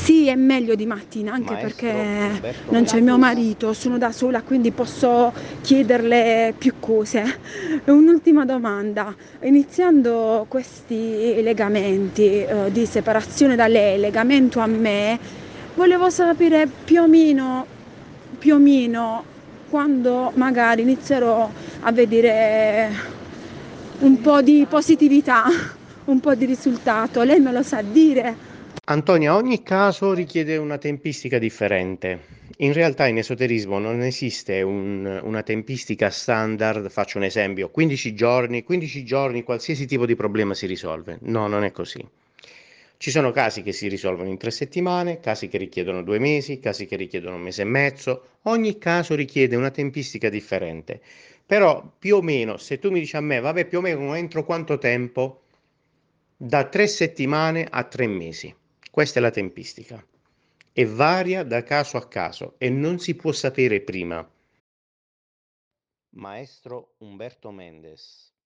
Sì, è meglio di mattina, anche Maestro perché Umberto non c'è mio Mendes. marito, sono da sola, quindi posso chiederle più cose. E un'ultima domanda. Iniziando questi legamenti, di separazione da lei, legamento a me, volevo sapere più o meno, quando magari inizierò a vedere un po' di positività, un po' di risultato. Lei me lo sa dire? Antonia, ogni caso richiede una tempistica differente. In realtà in esoterismo non esiste una tempistica standard, faccio un esempio, 15 giorni, qualsiasi tipo di problema si risolve. No, non è così. Ci sono casi che si risolvono in 3 settimane, casi che richiedono 2 mesi, casi che richiedono un mese e mezzo. Ogni caso richiede una tempistica differente. Però più o meno, se tu mi dici a me, vabbè, più o meno entro quanto tempo? Da 3 settimane a 3 mesi. Questa è la tempistica. E varia da caso a caso e non si può sapere prima. Maestro Umberto Mendes.